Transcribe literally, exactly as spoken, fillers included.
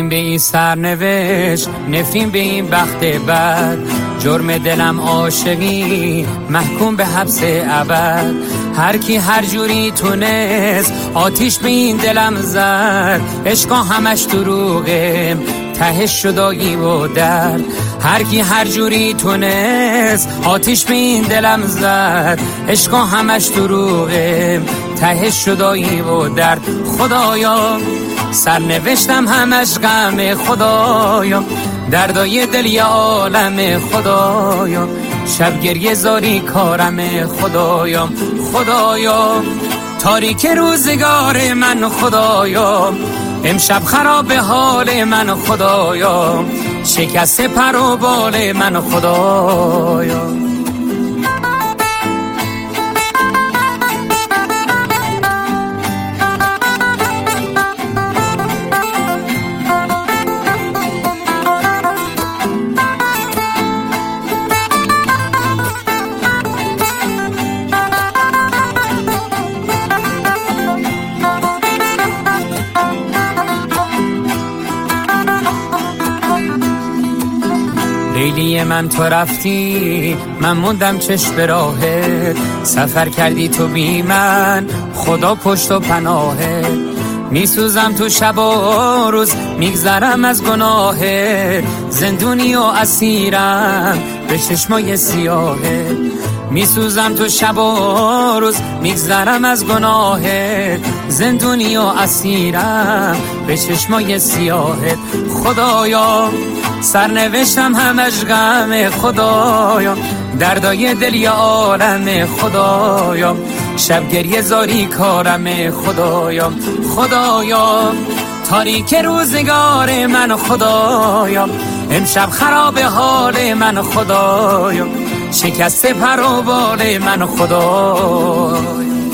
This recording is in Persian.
نفرین به این سرنوشت، نفرین به این بخت بد. جرم دلم عاشقی، محکوم به حبس ابد. هر کی هر جوری تونست آتیش به این دلم زد. عشقا همش دروغه، تهش شدایی و درد. هر کی هر جوری تونست آتیش به این دلم زد. عشقا همش دروغه، تهش شدایی و درد. خدایا سرنوشتم همش غم، خدایا دردای دل یه عالم، خدایا شب گریه زاری کارم، خدایا خدایا تاریک روزگار من، خدایا امشب خراب حال من، خدایا شکست پر و بال من، خدایا. لیلی من تو رفتی، من موندم چشم به راهت. سفر کردی تو بی من، خدا پشت و پناهت. میسوزم تو شب و روز، میگذرم از گناهت. زندونی و اسیرم به چشمای سیاهت. میسوزم تو شب و روز، میگذرم از گناهت. زندونی و اسیرم به چشمای سیاهت. خدایا سرنوشتم همش غم، خدایا دردای دل یا عالم، خدایا شب گریه زاری کارم، خدایا خدایا تاریک روزگار من، خدایا امشب خراب حال من، خدایا شکست پر و بال من، خدایا.